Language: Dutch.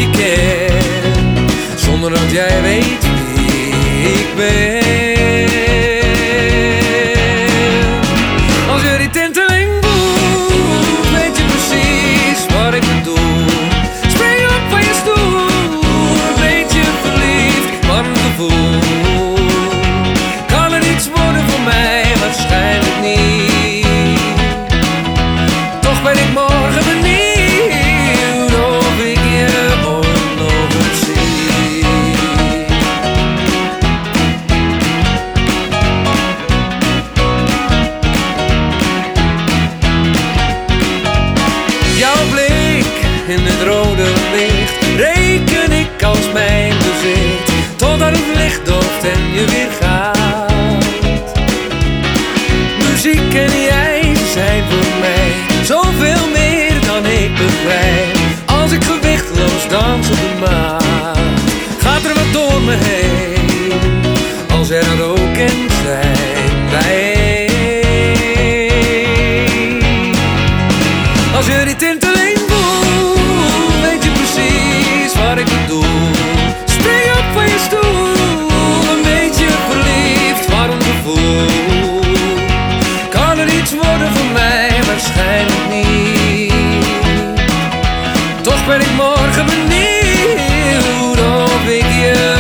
je ken, zonder dat jij weet wie ik ben. Als je die tinteling voelt, weet je precies wat ik bedoel. Spring op van je stoel, een beetje verliefd, wat een gevoel. Kan er iets worden voor mij? Waarschijnlijk niet. Toch ben ik morgen benieuwd of ik je ooit nog eens zie. Jouw blik in het rode licht reken ik als mijn bezit, totdat het licht dooft en je weer gaat. Muziek en jij zijn voor mij zoveel meer dan ik begrijp. Als ik gewichtloos dans op de maan, gaat er wat door me heen. Als er dan ook en zijn wij. Als je die tinteling voelt, weet je precies wat ik bedoel. Spring op van je stoel, een beetje verliefd, wat een gevoel. Kan er iets worden voor mij? Waarschijnlijk niet. Toch ben ik morgen benieuwd of ik je